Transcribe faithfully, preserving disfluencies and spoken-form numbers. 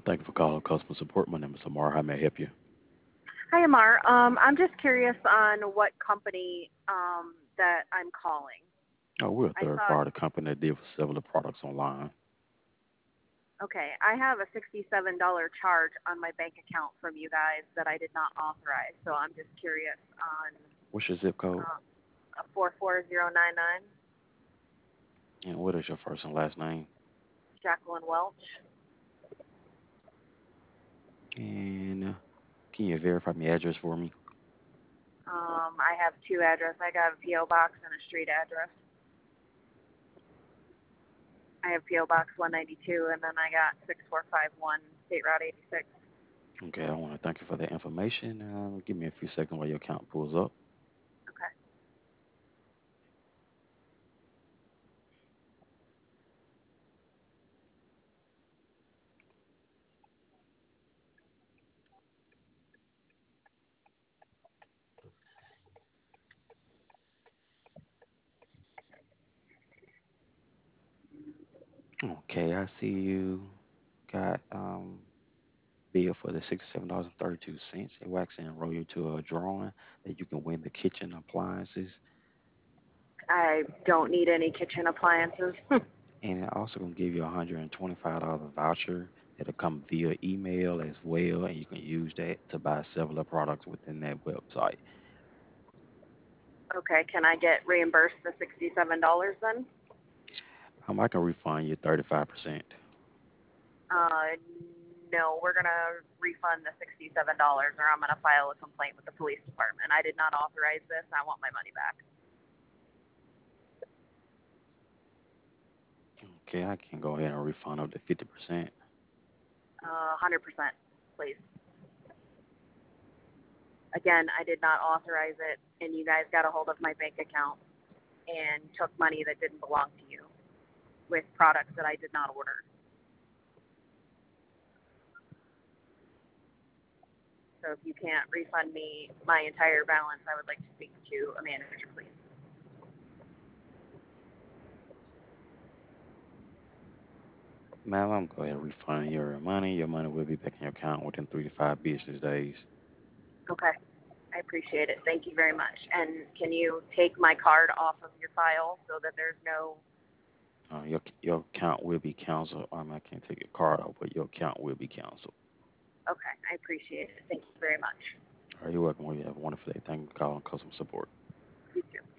Thank you for calling customer support. My name is Lamar. How may I help you? Hi, Amar. Um, I'm just curious on what company um, that I'm calling. Oh, we're a I third thought, party company that deals with several products online. okay, I have a sixty-seven dollars charge on my bank account from you guys that I did not authorize. So I'm just curious on What's your zip code? um, a four four zero nine nine, And what is your first and last name? Jacqueline Welch. And uh, can you verify my address for me? Um, I have two addresses. I got a P O box and a street address. I have P O box one ninety-two, and then I got six four five one State Route eighty-six. Okay, I want to thank you for that information. Uh, give me a few seconds while your account pulls up. Okay. Okay, I see you got um bill for the sixty-seven dollars and thirty-two cents. It will actually enroll you to a drawing that you can win the kitchen appliances. I don't need any kitchen appliances. And it also gonna give you a one hundred twenty-five dollars voucher that'll come via email as well, and you can use that to buy several products within that website. Okay, can I get reimbursed the sixty-seven dollars then? Um, I can refund you thirty-five percent. Uh, no, we're gonna refund the sixty-seven dollars or I'm gonna file a complaint with the police department. I did not authorize this. I want my money back. Okay, I can go ahead and refund up to fifty percent. Uh, one hundred percent, please. Again, I did not authorize it, and you guys got a hold of my bank account and took money that didn't belong to you with products that I did not order. So if you can't refund me my entire balance, I would like to speak to a manager, please. Ma'am, I'm going to refund your money. Your money will be back in your account within three to five business days. Okay. I appreciate it. Thank you very much. And can you take my card off of your file so that there's no... Uh, your your account will be canceled. Um, I can't take your card out, but your account will be canceled. Okay, I appreciate it. Thank you very much. All right, you're welcome. Well, you have a wonderful day. Thank you for calling customer support. You too.